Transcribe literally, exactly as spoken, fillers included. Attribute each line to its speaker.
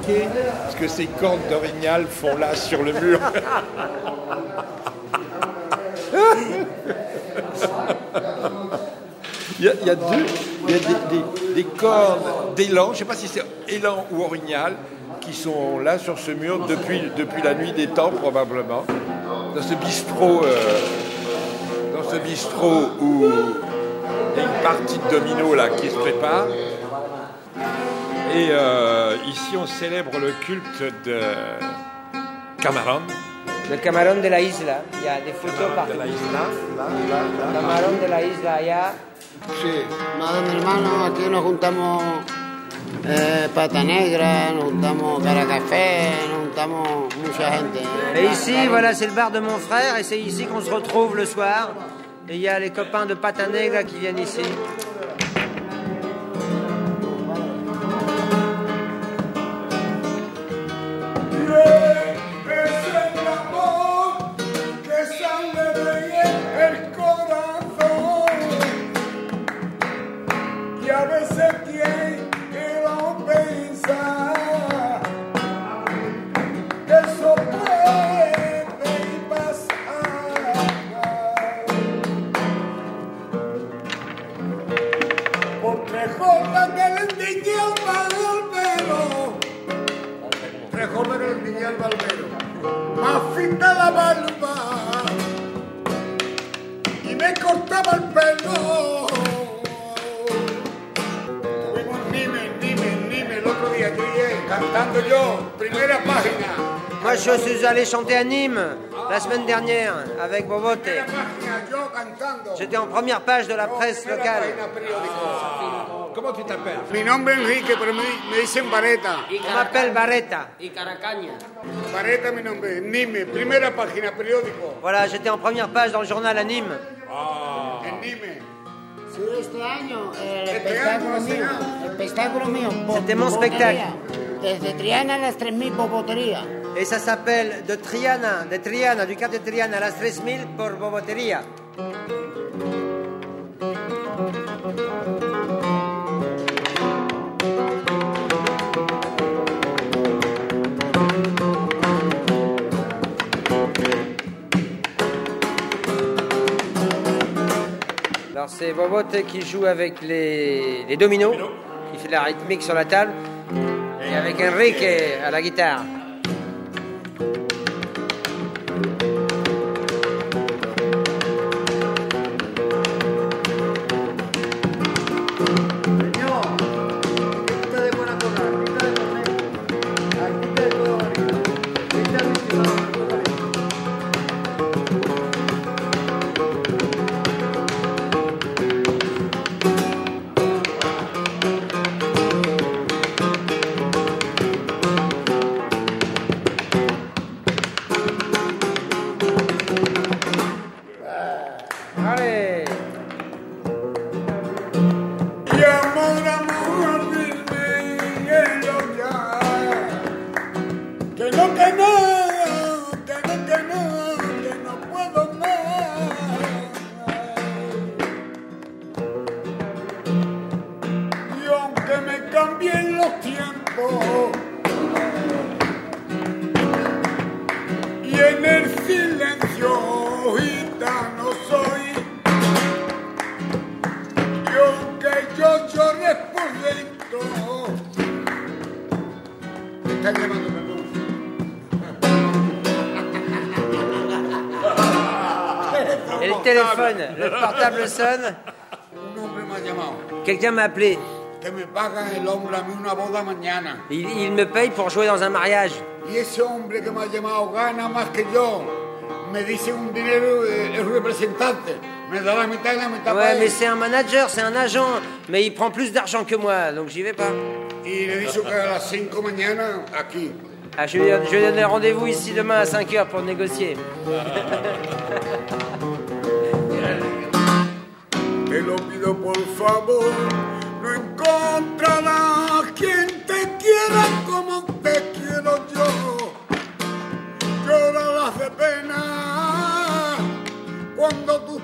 Speaker 1: remarqué ce que ces cornes d'orignal font là sur le mur. il, y a, il y a deux, il y a des, des, des cornes d'élan, je ne sais pas si c'est élan ou orignal, qui sont là sur ce mur depuis, depuis la nuit des temps probablement, dans ce bistrot, euh, dans ce bistrot où il y a une partie de domino là qui se prépare. Et euh, ici on célèbre le culte de Camarón.
Speaker 2: Le Camarón de la isla, il y a des photos partout.
Speaker 1: De la isla, là, là, là.
Speaker 2: Camarón de la isla, allá.
Speaker 3: Sí, nada, mi hermano, aquí nos juntamos eh, Pata Negra, nos juntamos Caracafé, nos juntamos mucha gente.
Speaker 2: Et ici, voilà, c'est le bar de mon frère, et c'est ici qu'on se retrouve le soir. Et il y a les copains de Pata Negra qui viennent ici. Moi, je suis allé chanter à Nîmes la semaine dernière avec Bobote. J'étais en première page de la presse locale.
Speaker 1: Comment tu t'appelles?
Speaker 4: Mi nombre es Enrique, pero me, me dicen Bareta.
Speaker 2: On m'appelle Bareta.
Speaker 5: Y Caracaña.
Speaker 4: Bareta, mi nombre. Nîmes, primera página, periódico.
Speaker 2: Voilà, j'étais en première page dans le journal à Nîmes.
Speaker 4: Ah. En Nîmes.
Speaker 3: Sí, este año, el espectáculo mío, el espectáculo mío.
Speaker 2: C'était mon spectacle.
Speaker 3: Desde Triana a las tres mil boboterías.
Speaker 2: Et ça s'appelle de Triana, de Triana, du cap de Triana a las tres mil por Bobotería. Alors c'est Bobote qui joue avec les, les dominos, qui fait de la rythmique sur la table, et avec Enrique à la guitare. Et le téléphone, le portable sonne.
Speaker 4: Un hombre me ha llamado.
Speaker 2: Quelqu'un m'a appelé.
Speaker 4: Que me pagan el hombre a mí una boda mañana.
Speaker 2: Il, il me paye pour jouer dans un mariage.
Speaker 4: Y ese hombre que me ha llamado gana más que yo. Me dice un dinero, es representante. Me da la mitad y la mitad.
Speaker 2: Ouais, mais c'est un manager, c'est un agent. Mais il prend plus d'argent que moi, donc j'y vais pas.
Speaker 4: Y le dice que a las cinco mañana aquí.
Speaker 2: Ah, je vais, je vais donner rendez-vous ici demain à cinq heures pour négocier.
Speaker 4: Te lo pido por favor, no encontrarás quien te quiera como te quiero yo. Llorarás de pena cuando tus